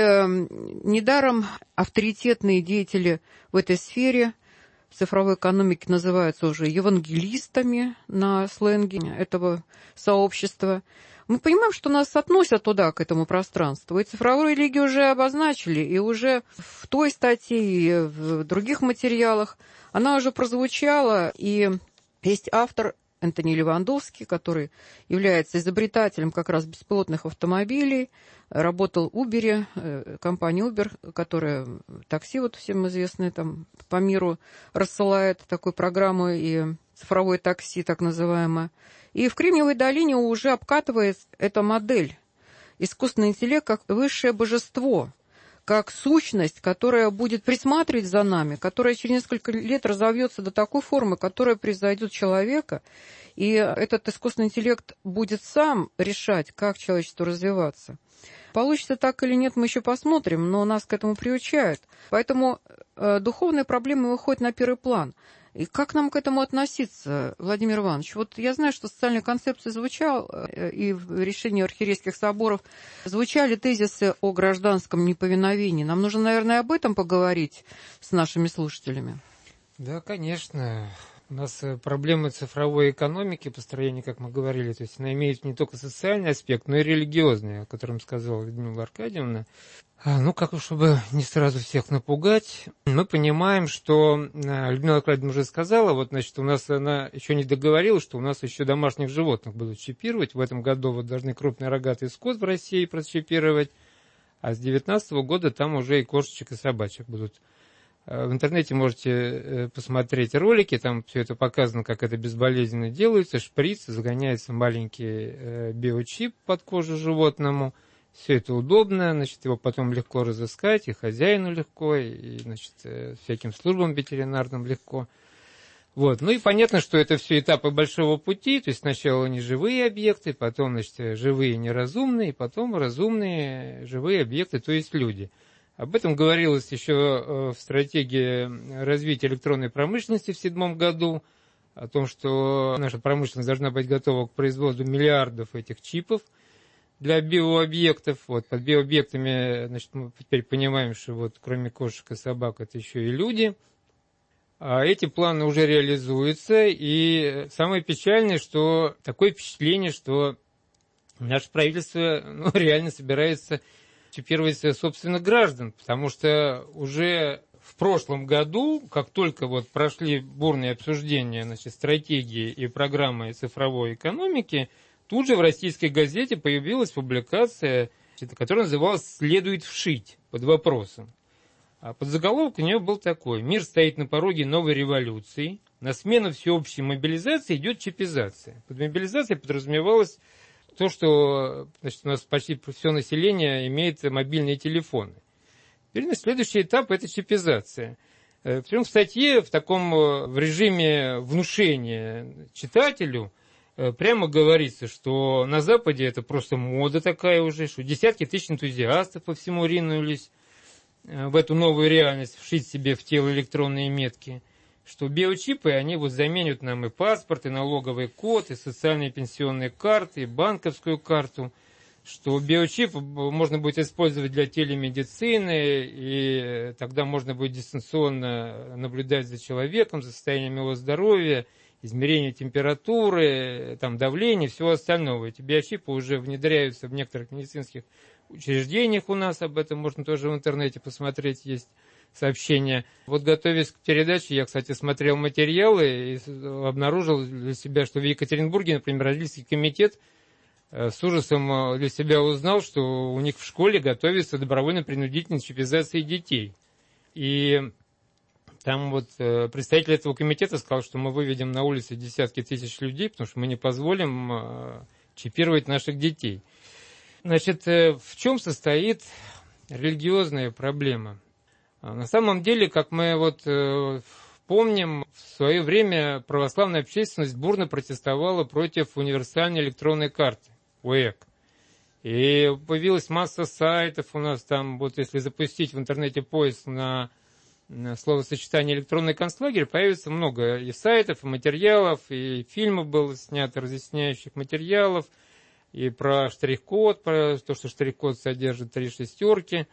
недаром авторитетные деятели в этой сфере цифровой экономики называются уже евангелистами на сленге этого сообщества. Мы понимаем, что нас относят туда, к этому пространству. И цифровую религию уже обозначили, и уже в той статье, и в других материалах она уже прозвучала. И есть автор Энтони Левандовский, который является изобретателем как раз беспилотных автомобилей, работал в Uber, компания Uber, которая такси, вот всем известное, там по миру рассылает такую программу и цифровое такси, так называемое. И в Кремниевой долине уже обкатывает эта модель. Искусственный интеллект как высшее божество, как сущность, которая будет присматривать за нами, которая через несколько лет разовьется до такой формы, которая превзойдет человека, и этот искусственный интеллект будет сам решать, как человечеству развиваться. Получится так или нет, мы еще посмотрим, но нас к этому приучают. Поэтому духовные проблемы выходят на первый план. И как нам к этому относиться, Владимир Иванович? Вот я знаю, что социальная концепция звучала, и в решении архиерейских соборов звучали тезисы о гражданском неповиновении. Нам нужно, наверное, об этом поговорить с нашими слушателями. Да, конечно. У нас проблемы цифровой экономики, построения, как мы говорили, то есть она имеет не только социальный аспект, но и религиозный, о котором сказала Людмила Аркадьевна. Ну, как чтобы не сразу всех напугать, мы понимаем, что Людмила Аркадьевна уже сказала, вот, значит, у нас она еще не договорила, что у нас еще домашних животных будут чипировать. В этом году вот должны крупный рогатый скот в России прочипировать, а с две тысячи девятнадцатого года там уже и кошечек, и собачек будут. В интернете можете посмотреть ролики, там все это показано, как это безболезненно делается. Шприц, загоняется маленький биочип под кожу животному. Все это удобно, значит, его потом легко разыскать, и хозяину легко, и, значит, всяким службам ветеринарным легко. Вот. Ну и понятно, что это все этапы большого пути, то есть сначала неживые объекты, потом, значит, живые неразумные, и потом разумные живые объекты, то есть люди. Об этом говорилось еще в стратегии развития электронной промышленности в седьмом году, о том, что наша промышленность должна быть готова к производству миллиардов этих чипов для биообъектов. Вот, под биообъектами, значит, мы теперь понимаем, что вот кроме кошек и собак это еще и люди. А эти планы уже реализуются, и самое печальное, что такое впечатление, что наше правительство ну, реально собирается чипировать собственных граждан, потому что уже в прошлом году, как только вот прошли бурные обсуждения, значит, стратегии и программы цифровой экономики, тут же в российской газете появилась публикация, которая называлась «Следует вшить» под вопросом. А подзаголовок у нее был такой: «Мир стоит на пороге новой революции. На смену всеобщей мобилизации идет чипизация». Под мобилизацией подразумевалось то, что, значит, у нас почти все население имеет мобильные телефоны. Теперь на следующий этап – это чипизация. Причем в статье в таком в режиме внушения читателю прямо говорится, что на Западе это просто мода такая уже, что десятки тысяч энтузиастов по всему ринулись в эту новую реальность, вшить себе в тело электронные метки, что биочипы, они вот заменят нам и паспорт, и налоговый код, и социальные пенсионные карты, и банковскую карту, что биочип можно будет использовать для телемедицины, и тогда можно будет дистанционно наблюдать за человеком, за состоянием его здоровья, измерение температуры, там, давления, всего остального. Эти биочипы уже внедряются в некоторых медицинских учреждениях у нас, об этом можно тоже в интернете посмотреть, есть сообщения. Вот, готовясь к передаче, я, кстати, смотрел материалы и обнаружил для себя, что в Екатеринбурге, например, родительский комитет с ужасом для себя узнал, что у них в школе готовится добровольно-принудительной чипизации детей. И там вот представитель этого комитета сказал, что мы выведем на улицы десятки тысяч людей, потому что мы не позволим чипировать наших детей. Значит, в чем состоит религиозная проблема? На самом деле, как мы вот э, помним, в свое время православная общественность бурно протестовала против универсальной электронной карты УЭК. И появилась масса сайтов у нас там, вот если запустить в интернете поиск на, на словосочетание электронный концлагерь, появится много и сайтов, и материалов, и фильмов было снято, разъясняющих материалов, и про штрих-код, про то, что штрих-код содержит три шестерки,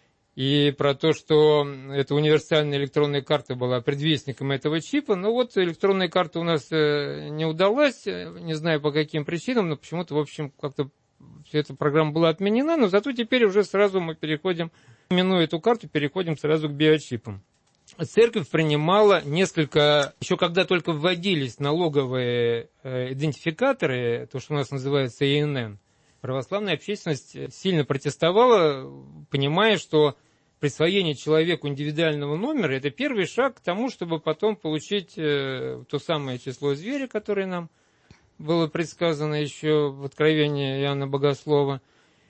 и про то, что эта универсальная электронная карта была предвестником этого чипа. Но вот электронная карта у нас не удалась, не знаю по каким причинам, но почему-то, в общем, как-то вся эта программа была отменена, но зато теперь уже сразу мы переходим, минуя эту карту, переходим сразу к биочипам. Церковь принимала несколько, еще когда только вводились налоговые идентификаторы, то, что у нас называется И Н Н, православная общественность сильно протестовала, понимая, что присвоение человеку индивидуального номера – это первый шаг к тому, чтобы потом получить э, то самое число зверя, которое нам было предсказано еще в Откровении Иоанна Богослова.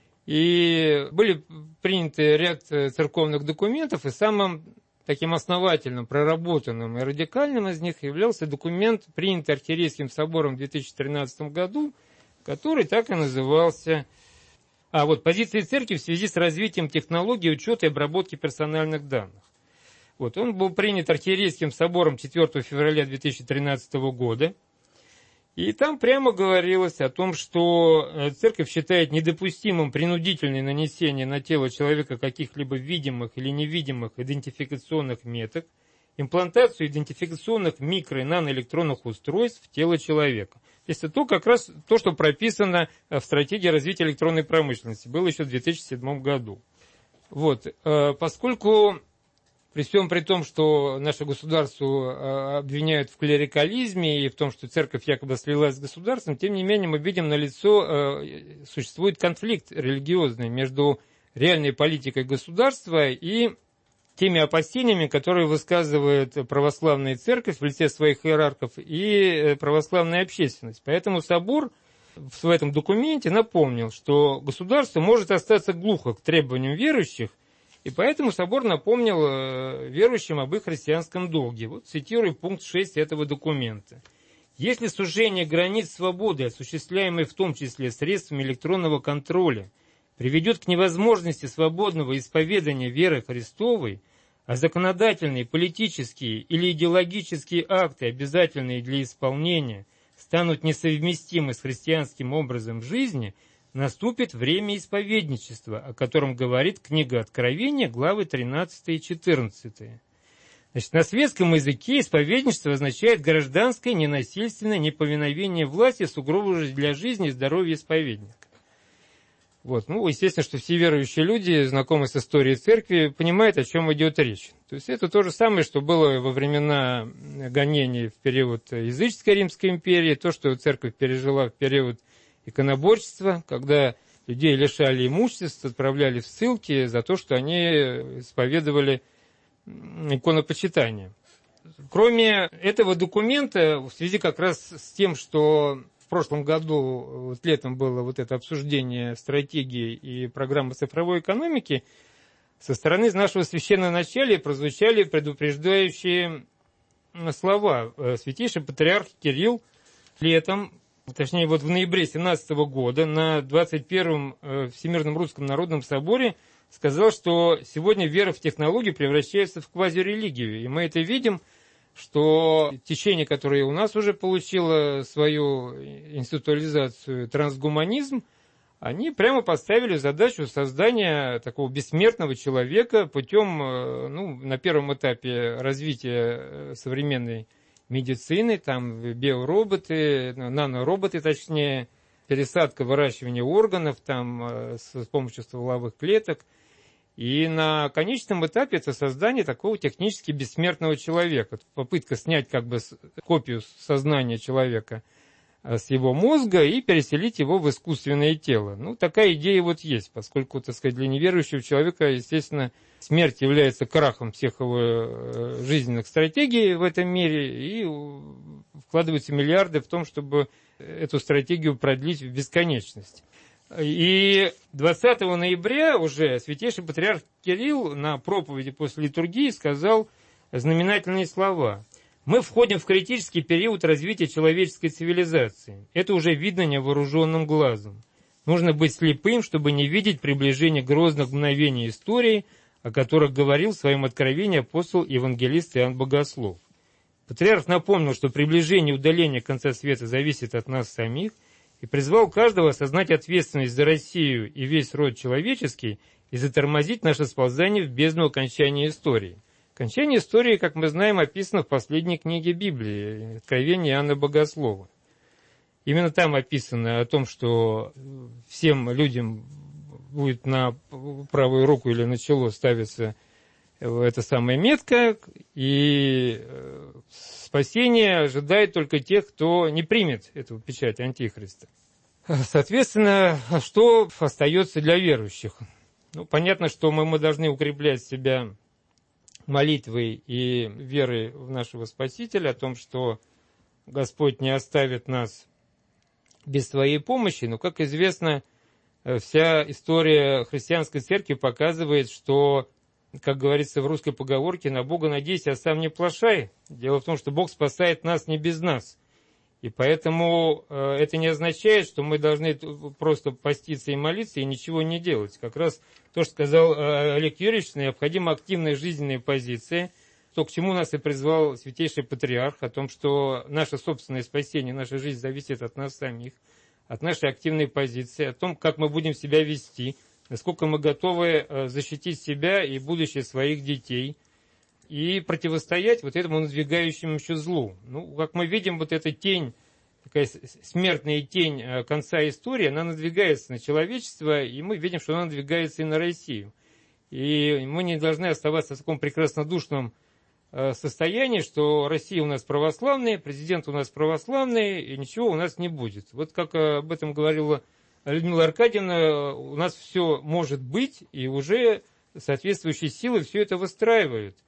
И были приняты ряд церковных документов, и самым таким основательным, проработанным и радикальным из них являлся документ, принятый Архиерейским собором в две тысячи тринадцатом году, который так и назывался. А вот позиции церкви в связи с развитием технологий учета и обработки персональных данных. Вот, он был принят архиерейским собором четвёртого февраля две тысячи тринадцатого года. И там прямо говорилось о том, что церковь считает недопустимым принудительное нанесение на тело человека каких-либо видимых или невидимых идентификационных меток, имплантацию идентификационных микро- и наноэлектронных устройств в тело человека. То есть это то, как раз то, что прописано в стратегии развития электронной промышленности. Было еще в две тысячи седьмом году. Вот. Поскольку при всем при том, что наше государство обвиняют в клерикализме и в том, что церковь якобы слилась с государством, тем не менее мы видим, налицо существует конфликт религиозный между реальной политикой государства и теми опасениями, которые высказывает православная церковь в лице своих иерархов и православная общественность. Поэтому собор в этом документе напомнил, что государство может остаться глухо к требованиям верующих, и поэтому собор напомнил верующим об их христианском долге. Вот цитирую пункт шесть этого документа. Если сужение границ свободы, осуществляемой в том числе средствами электронного контроля, приведет к невозможности свободного исповедания веры Христовой, а законодательные, политические или идеологические акты, обязательные для исполнения, станут несовместимы с христианским образом жизни, наступит время исповедничества, о котором говорит книга Откровения, главы тринадцатая и четырнадцатая. Значит, на светском языке исповедничество означает гражданское, ненасильственное неповиновение власти с угрозой для жизни и здоровья исповедника. Вот. Ну, естественно, что все верующие люди, знакомые с историей церкви, понимают, о чем идет речь. То есть это то же самое, что было во времена гонений в период языческой Римской империи, то, что церковь пережила в период иконоборчества, когда людей лишали имущества, отправляли в ссылки за то, что они исповедовали иконопочитание. Кроме этого документа, в связи как раз с тем, что в прошлом году, вот летом было вот это обсуждение стратегии и программы цифровой экономики, со стороны нашего священноначалия прозвучали предупреждающие слова. Святейший патриарх Кирилл летом, точнее вот в ноябре две тысячи семнадцатого года на двадцать первом Всемирном Русском Народном Соборе сказал, что сегодня вера в технологии превращается в квазирелигию. И мы это видим, что течение, которое у нас уже получило свою институализацию, трансгуманизм, они прямо поставили задачу создания такого бессмертного человека путем, ну, на первом этапе развития современной медицины, там биороботы, нанороботы, точнее, пересадка, выращивание органов там, с помощью стволовых клеток. И на конечном этапе это создание такого технически бессмертного человека. Попытка снять как бы копию сознания человека с его мозга и переселить его в искусственное тело. Ну, такая идея вот есть, поскольку, так сказать, для неверующего человека, естественно, смерть является крахом всех его жизненных стратегий в этом мире, и вкладываются миллиарды в том, чтобы эту стратегию продлить в бесконечность. И двадцатого ноября уже святейший патриарх Кирилл на проповеди после литургии сказал знаменательные слова. «Мы входим в критический период развития человеческой цивилизации. Это уже видно невооруженным глазом. Нужно быть слепым, чтобы не видеть приближение грозных мгновений истории, о которых говорил в своем откровении апостол евангелист Иоанн Богослов. Патриарх напомнил, что приближение и удаление конца света зависит от нас самих, и призвал каждого осознать ответственность за Россию и весь род человеческий и затормозить наше сползание в бездну окончания истории». Окончание истории, как мы знаем, описано в последней книге Библии, Откровение Иоанна Богослова. Именно там описано о том, что всем людям будет на правую руку или на чело ставиться эта самая метка, и спасение ожидает только тех, кто не примет эту печать Антихриста. Соответственно, что остается для верующих? Ну, понятно, что мы, мы должны укреплять себя молитвой и верой в нашего Спасителя, о том, что Господь не оставит нас без своей помощи. Но, как известно, вся история христианской церкви показывает, что, как говорится в русской поговорке, на Бога надейся, а сам не плашай. Дело в том, что Бог спасает нас не без нас. И поэтому э, это не означает, что мы должны просто поститься и молиться и ничего не делать. Как раз то, что сказал э, Олег Юрьевич, необходима активная жизненная позиция, то, к чему нас и призвал Святейший Патриарх, о том, что наше собственное спасение, наша жизнь зависит от нас самих, от нашей активной позиции, о том, как мы будем себя вести, насколько мы готовы защитить себя и будущее своих детей и противостоять вот этому надвигающемуся злу. Ну, как мы видим, вот эта тень, такая смертная тень конца истории, она надвигается на человечество, и мы видим, что она надвигается и на Россию. И мы не должны оставаться в таком прекраснодушном состоянии, что Россия у нас православная, президент у нас православный, и ничего у нас не будет. Вот как об этом говорила Людмила Аркадьевна, у нас все может быть, и уже соответствующие силы все это выстраивают.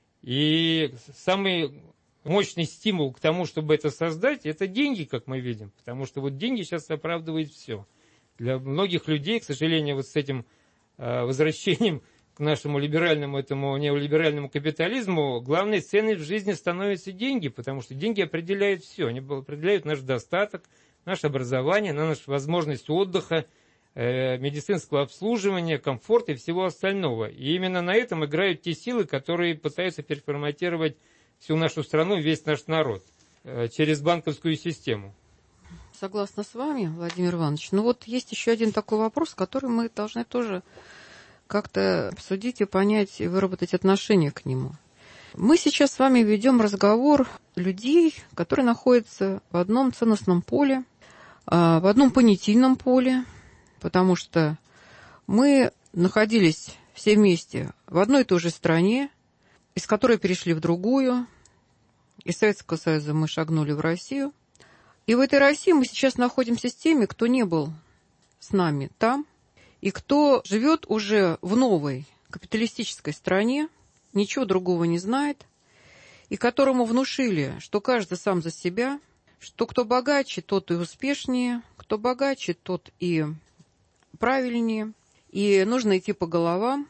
И самый мощный стимул к тому, чтобы это создать, это деньги, как мы видим. Потому что вот деньги сейчас оправдывают все. Для многих людей, к сожалению, вот с этим возвращением к нашему либеральному, этому неолиберальному капитализму, главной ценной в жизни становятся деньги, потому что деньги определяют все. Они определяют наш достаток, наше образование, нашу возможность отдыха, э, медицинского обслуживания, комфорта и всего остального. И именно на этом играют те силы, которые пытаются переформатировать всю нашу страну, весь наш народ э, через банковскую систему. Согласна с вами, Владимир Иванович. Но вот есть еще один такой вопрос, который мы должны тоже как-то обсудить и понять, и выработать отношение к нему. Мы сейчас с вами ведем разговор людей, которые находятся в одном ценностном поле, в одном понятийном поле, потому что мы находились все вместе в одной и той же стране, из которой перешли в другую. Из Советского Союза мы шагнули в Россию. И в этой России мы сейчас находимся с теми, кто не был с нами там, и кто живет уже в новой капиталистической стране, ничего другого не знает, и которому внушили, что каждый сам за себя, что кто богаче, тот и успешнее, кто богаче, тот и правильнее, и нужно идти по головам,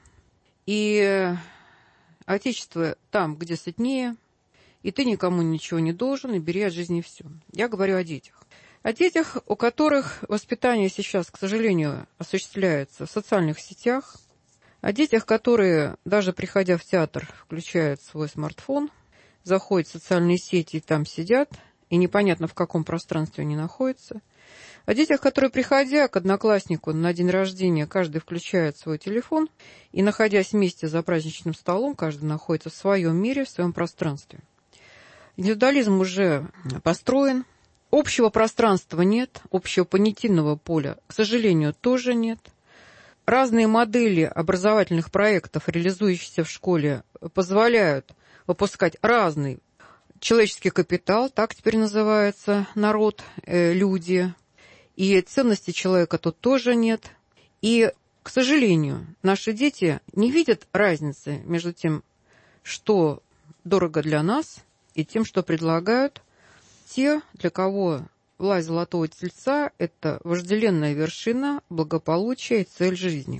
и отечество там, где сытнее, и ты никому ничего не должен, и бери от жизни все. Я говорю о детях. О детях, у которых воспитание сейчас, к сожалению, осуществляется в социальных сетях, о детях, которые, даже приходя в театр, включают свой смартфон, заходят в социальные сети и там сидят, и непонятно, в каком пространстве они находятся. О детях, которые, приходя к однокласснику на день рождения, каждый включает свой телефон, и, находясь вместе за праздничным столом, каждый находится в своем мире, в своем пространстве. Индивидуализм уже построен, общего пространства нет, общего понятийного поля, к сожалению, тоже нет. Разные модели образовательных проектов, реализующиеся в школе, позволяют выпускать разный человеческий капитал, так теперь называется народ, э, люди, и ценности человека тут тоже нет. И, к сожалению, наши дети не видят разницы между тем, что дорого для нас, и тем, что предлагают те, для кого власть золотого тельца – это вожделенная вершина благополучия и цель жизни.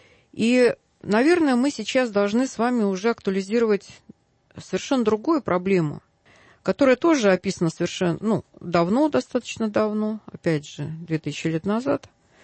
И, наверное, мы сейчас должны с вами уже актуализировать совершенно другую проблему, которая тоже описана совершенно, ну, давно, достаточно давно, опять же, две тысячи лет назад,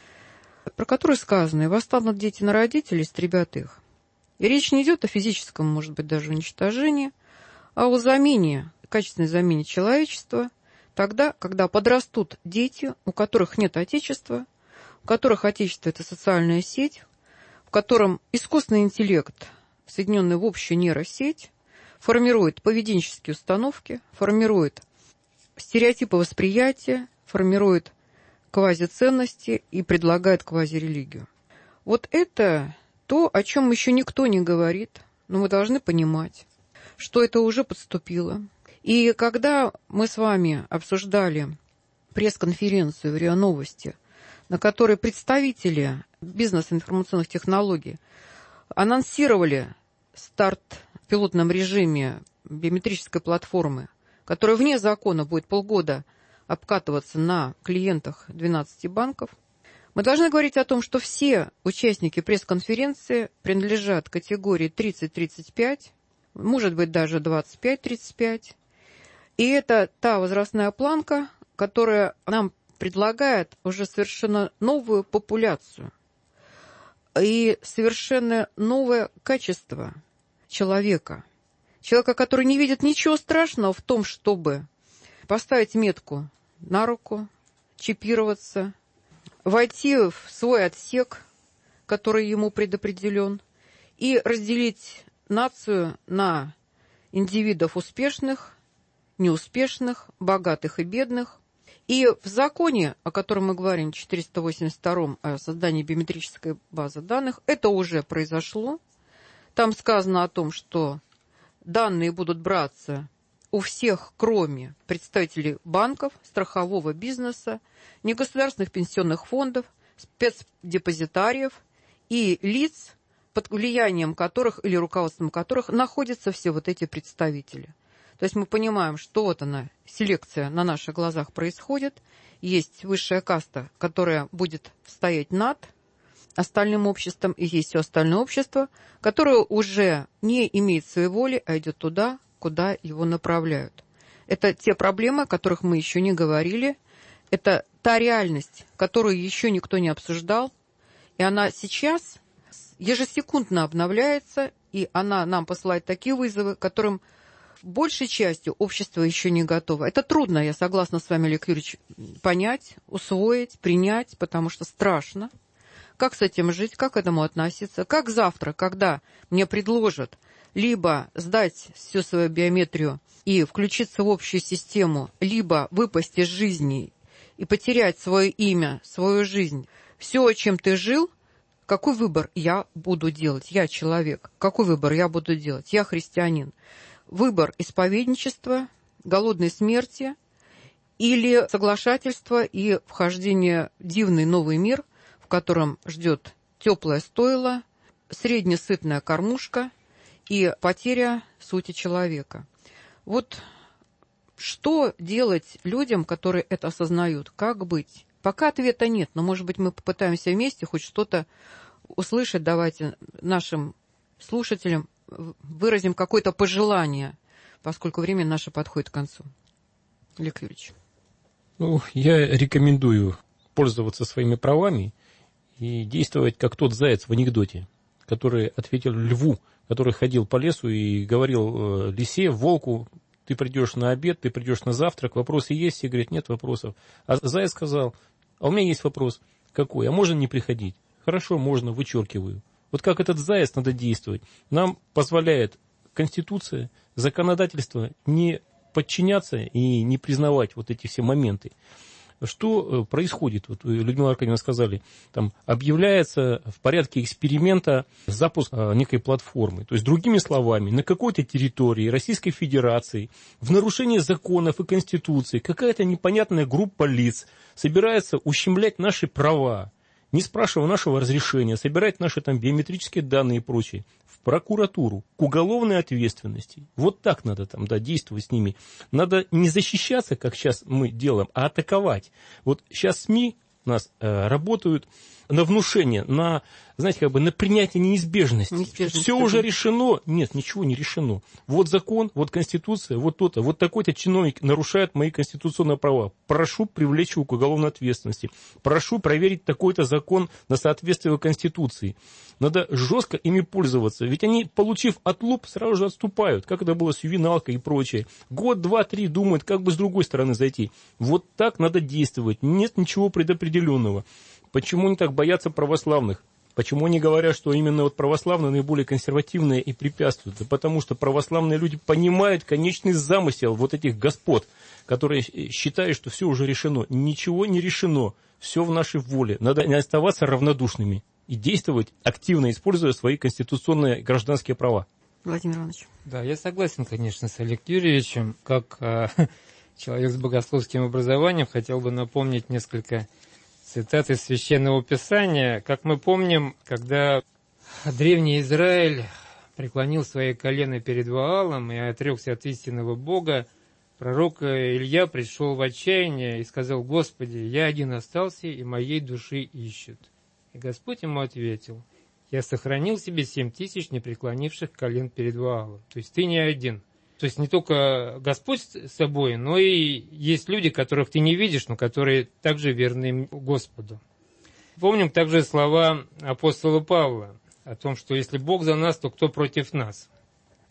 про которую сказано: «И восстанут дети на родителей, истребят их». И речь не идет о физическом, может быть, даже уничтожении, а о замене, качественной замене человечества, тогда, когда подрастут дети, у которых нет отечества, у которых отечество – это социальная сеть, в котором искусственный интеллект, соединенный в общую нейросеть, формирует поведенческие установки, формирует стереотипы восприятия, формирует квазиценности и предлагает квазирелигию. Вот это то, о чем еще никто не говорит, но мы должны понимать, что это уже подступило. И когда мы с вами обсуждали пресс-конференцию в РИА Новости, на которой представители бизнеса информационных технологий анонсировали старт в пилотном режиме биометрической платформы, которая вне закона будет полгода обкатываться на клиентах двенадцати банков, мы должны говорить о том, что все участники пресс-конференции принадлежат категории тридцать тридцать пять, может быть, даже двадцать пять тридцать пять. И это та возрастная планка, которая нам предлагает уже совершенно новую популяцию и совершенно новое качество человека. Человека, который не видит ничего страшного в том, чтобы поставить метку на руку, чипироваться, войти в свой отсек, который ему предопределен, и разделить нацию на индивидов успешных, неуспешных, богатых и бедных. И в законе, о котором мы говорим, четыреста восемьдесят втором, о создании биометрической базы данных, это уже произошло. Там сказано о том, что данные будут браться у всех, кроме представителей банков, страхового бизнеса, негосударственных пенсионных фондов, спецдепозитариев и лиц, под влиянием которых или руководством которых находятся все вот эти представители. То есть мы понимаем, что вот она, селекция на наших глазах происходит. Есть высшая каста, которая будет стоять над остальным обществом, и есть все остальное общество, которое уже не имеет своей воли, а идет туда, куда его направляют. Это те проблемы, о которых мы еще не говорили. Это та реальность, которую еще никто не обсуждал. И она сейчас ежесекундно обновляется, и она нам посылает такие вызовы, которым большей частью общество еще не готово. Это трудно, я согласна с вами, Олег Юрьевич, понять, усвоить, принять, потому что страшно. Как с этим жить, как к этому относиться? Как завтра, когда мне предложат либо сдать всю свою биометрию и включиться в общую систему, либо выпасть из жизни и потерять свое имя, свою жизнь, все, чем ты жил, какой выбор я буду делать? Я человек. Какой выбор я буду делать? Я христианин. Выбор исповедничества, голодной смерти или соглашательства и вхождение в дивный новый мир, в котором ждет теплое стойло, среднесытная кормушка и потеря сути человека. Вот что делать людям, которые это осознают? Как быть? Пока ответа нет, но, может быть, мы попытаемся вместе хоть что-то услышать. Давайте нашим слушателям выразим какое-то пожелание, поскольку время наше подходит к концу. Олег Юрьевич. Ну, я рекомендую пользоваться своими правами и действовать, как тот заяц в анекдоте, который ответил льву, который ходил по лесу и говорил лисе, волку: ты придешь на обед, ты придешь на завтрак, вопросы есть? И говорит: нет вопросов. А заяц сказал: а у меня есть вопрос. Какой? А можно не приходить? Хорошо, можно, вычеркиваю. Вот как этот заяц надо действовать. Нам позволяет Конституция, законодательство не подчиняться и не признавать вот эти все моменты. Что происходит? Вот Людмила Аркадьевна сказали, там объявляется в порядке эксперимента запуск некой платформы. То есть, другими словами, на какой-то территории Российской Федерации в нарушение законов и Конституции какая-то непонятная группа лиц собирается ущемлять наши права, не спрашивая нашего разрешения, собирать наши там биометрические данные и прочее, в прокуратуру, к уголовной ответственности. Вот так надо там, да, действовать с ними. Надо не защищаться, как сейчас мы делаем, а атаковать. Вот сейчас СМИ у нас э, работают на внушение, на, знаете, как бы на принятие неизбежности. неизбежности Все уже решено. Нет, ничего не решено. Вот закон, вот Конституция, вот то-то. Вот такой-то чиновник нарушает мои конституционные права. Прошу привлечь его к уголовной ответственности. Прошу проверить такой-то закон на соответствие Конституции. Надо жестко ими пользоваться. Ведь они, получив отлуп, сразу же отступают. Как это было с ювеналкой и прочее. Год, два, три думают, как бы с другой стороны зайти. Вот так надо действовать. Нет ничего предопределенного. Почему они так боятся православных? Почему они говорят, что именно вот православные наиболее консервативные и препятствуют? Да потому что православные люди понимают конечный замысел вот этих господ, которые считают, что все уже решено. Ничего не решено. Все в нашей воле. Надо не оставаться равнодушными и действовать активно, используя свои конституционные и гражданские права. Владимир Иванович. Да, я согласен, конечно, с Олегом Юрьевичем. Как э, человек с богословским образованием хотел бы напомнить несколько цитат из Священного Писания. Как мы помним, когда древний Израиль преклонил свои колено перед Ваалом и отрекся от истинного Бога, пророк Илья пришел в отчаяние и сказал: «Господи, я один остался, и моей души ищут». И Господь ему ответил: «Я сохранил себе семь тысяч непреклонивших колен перед Ваалом». То есть ты не один. То есть не только Господь с собой, но и есть люди, которых ты не видишь, но которые также верны Господу. Помним также слова апостола Павла о том, что если Бог за нас, то кто против нас?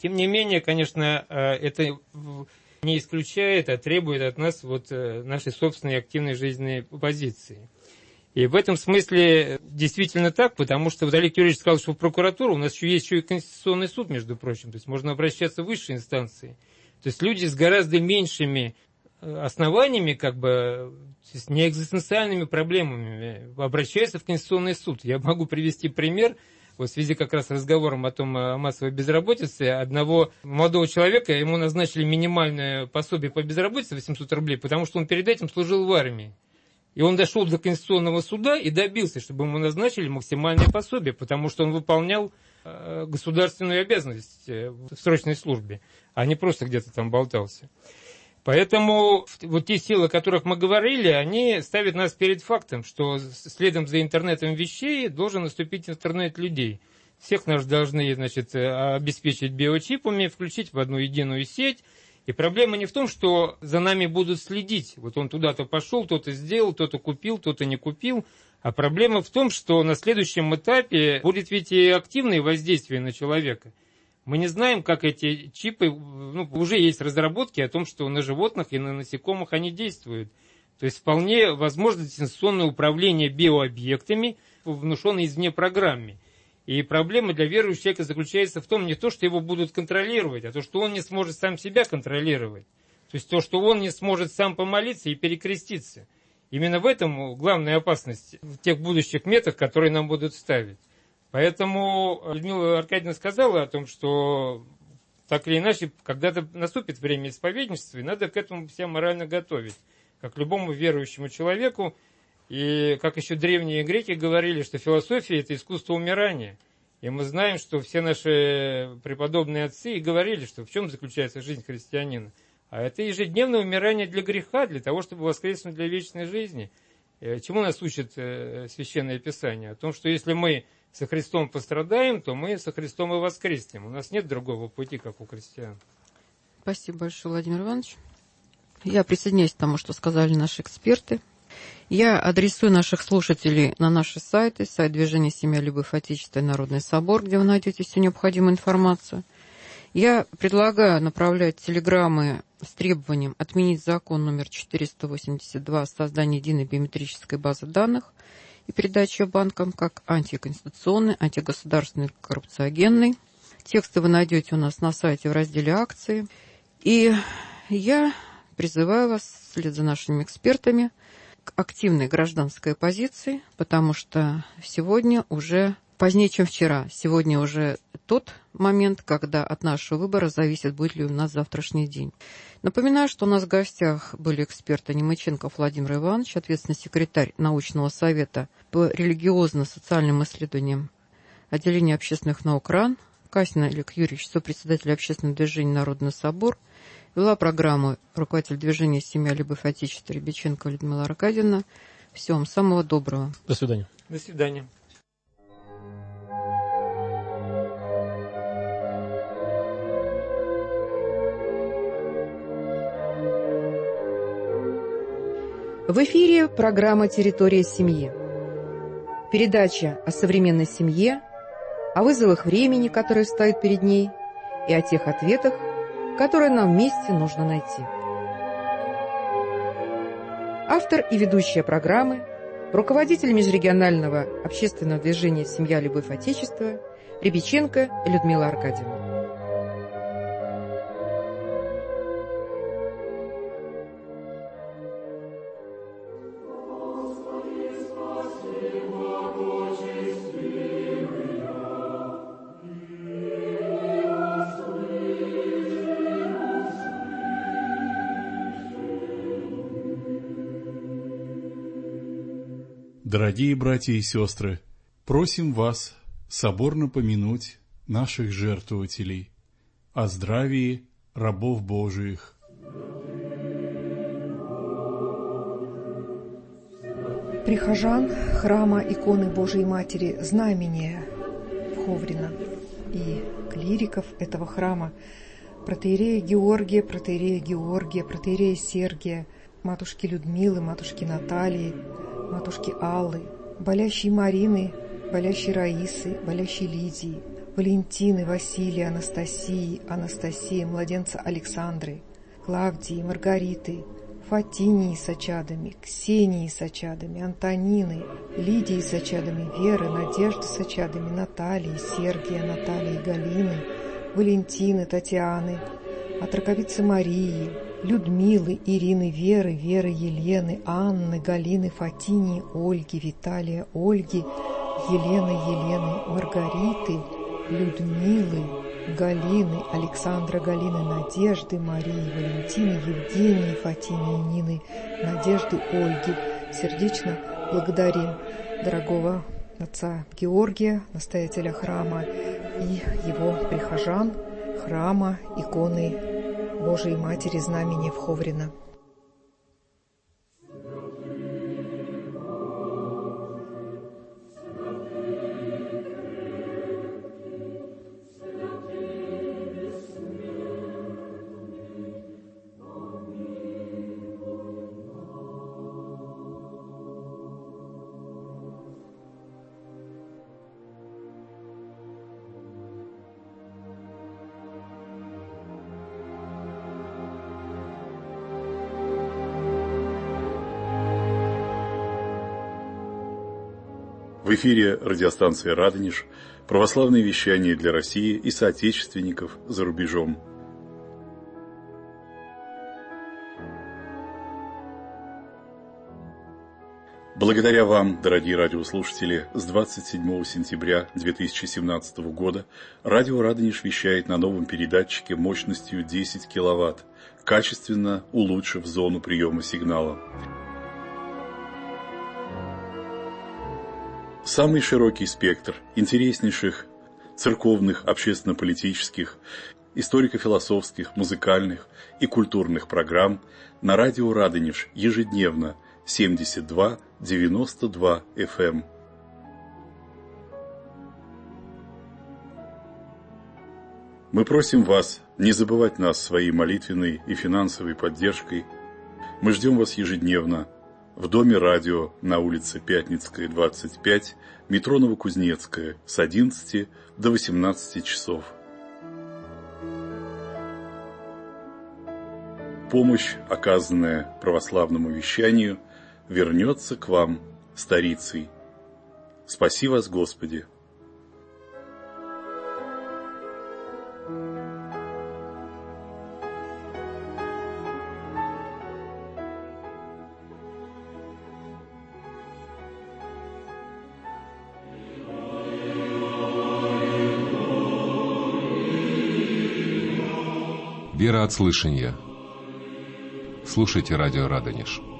Тем не менее, конечно, это не исключает, а требует от нас вот нашей собственной активной жизненной позиции. И в этом смысле действительно так, потому что вот Олег Юрьевич сказал, что в прокуратуру у нас еще есть еще и Конституционный суд, между прочим, то есть можно обращаться в высшие инстанции. То есть люди с гораздо меньшими основаниями, как бы, с неэкзистенциальными проблемами обращаются в Конституционный суд. Я могу привести пример. Вот в связи как раз с разговором о том, о массовой безработице, одного молодого человека, ему назначили минимальное пособие по безработице восемьсот рублей, потому что он перед этим служил в армии. И он дошел до Конституционного суда и добился, чтобы ему назначили максимальное пособие, потому что он выполнял э, государственную обязанность в срочной службе, а не просто где-то там болтался. Поэтому вот те силы, о которых мы говорили, они ставят нас перед фактом, что следом за интернетом вещей должен наступить интернет людей. Всех нас должны, значит, обеспечить биочипами, включить в одну единую сеть. И проблема не в том, что за нами будут следить. Вот он туда-то пошел, кто-то сделал, кто-то купил, кто-то не купил. А проблема в том, что на следующем этапе будет ведь и активное воздействие на человека. Мы не знаем, как эти чипы, ну, уже есть разработки о том, что на животных и на насекомых они действуют. То есть вполне возможно дистанционное управление биообъектами в внушенной извне программе. И проблема для верующего человека заключается в том, не то, что его будут контролировать, а то, что он не сможет сам себя контролировать. То есть то, что он не сможет сам помолиться и перекреститься. Именно в этом главная опасность в тех будущих методах, которые нам будут ставить. Поэтому Людмила Аркадьевна сказала о том, что так или иначе, когда-то наступит время исповедничества, и надо к этому себя морально готовить, как любому верующему человеку. И как еще древние греки говорили, что философия – это искусство умирания. И мы знаем, что все наши преподобные отцы и говорили, что в чем заключается жизнь христианина. А это ежедневное умирание для греха, для того, чтобы воскреснуть для вечной жизни. Чему нас учит Священное Писание? О том, что если мы со Христом пострадаем, то мы со Христом и воскреснем. У нас нет другого пути, как у христиан. Спасибо большое, Владимир Иванович. Я присоединяюсь к тому, что сказали наши эксперты. Я адресую наших слушателей на наши сайты, сайт Движения «Семья, Любовь, Отечество» и Народный собор, где вы найдете всю необходимую информацию. Я предлагаю направлять телеграммы с требованием отменить закон номер четыреста восемьдесят два о создании единой биометрической базы данных и передаче банкам как антиконституционный, антигосударственный, коррупциогенный. Тексты вы найдете у нас на сайте в разделе «Акции». И я призываю вас, вслед за нашими экспертами, к активной гражданской позиции, потому что сегодня уже позднее, чем вчера. Сегодня уже тот момент, когда от нашего выбора зависит, будет ли у нас завтрашний день. Напоминаю, что у нас в гостях были эксперты Немыченков Владимир Иванович, ответственный секретарь научного совета по религиозно-социальным исследованиям отделения общественных наук РАН, Касин Олег Юрьевич, сопредседатель общественного движения «Народный собор», вела программу руководитель движения «Семья, Любовь, Отечество» Рябиченко Людмила Аркадьевна. Всего вам самого доброго. До свидания. До свидания. В эфире программа «Территория семьи». Передача о современной семье, о вызовах времени, которые стоят перед ней, и о тех ответах, которые нам вместе нужно найти. Автор и ведущая программы, руководитель межрегионального общественного движения «Семья, Любовь, Отечество» Рябиченко Людмила Аркадьевна. Дорогие братья и сестры, просим вас соборно помянуть наших жертвователей, о здравии рабов Божиих. Прихожан храма иконы Божией Матери Знамения в Ховрино и клириков этого храма, протоиерея Георгия, протоиерея Георгия, протоиерея Сергия, матушки Людмилы, матушки Натальи, матушки Аллы, болящей Марины, болящей Раисы, болящей Лидии, Валентины, Василия, Анастасии, Анастасии, младенца Александры, Клавдии, Маргариты, Фатинии с очадами, Ксении с очадами, Антонины, Лидии с очадами, Веры, Надежды с очадами, Натальи, Сергия, Натальи, Галины, Валентины, Татьяны, от раковицы Марии, Людмилы, Ирины, Веры, Веры, Елены, Анны, Галины, Фатинии, Ольги, Виталия, Ольги, Елены, Елены, Маргариты, Людмилы, Галины, Александра, Галины, Надежды, Марии, Валентины, Евгении, Фатинии, Нины, Надежды, Ольги. Сердечно благодарим дорогого отца Георгия, настоятеля храма, и его прихожан храма иконы Божией Матери Знамения в Ховрино. В эфире радиостанция «Радонеж», православное вещание для России и соотечественников за рубежом. Благодаря вам, дорогие радиослушатели, с двадцать седьмого сентября две тысячи семнадцатого года радио «Радонеж» вещает на новом передатчике мощностью десять киловатт, качественно улучшив зону приема сигнала. Самый широкий спектр интереснейших церковных, общественно-политических, историко-философских, музыкальных и культурных программ на радио «Радонеж» ежедневно семьдесят два девяносто два эф эм. Мы просим вас не забывать нас своей молитвенной и финансовой поддержкой. Мы ждем вас ежедневно в Доме радио на улице Пятницкая, двадцать пять, метро Новокузнецкая, с одиннадцати до восемнадцати часов. Помощь, оказанная православному вещанию, вернется к вам старицей. Спаси вас, Господи! Вера от слышания. Слушайте радио «Радонеж».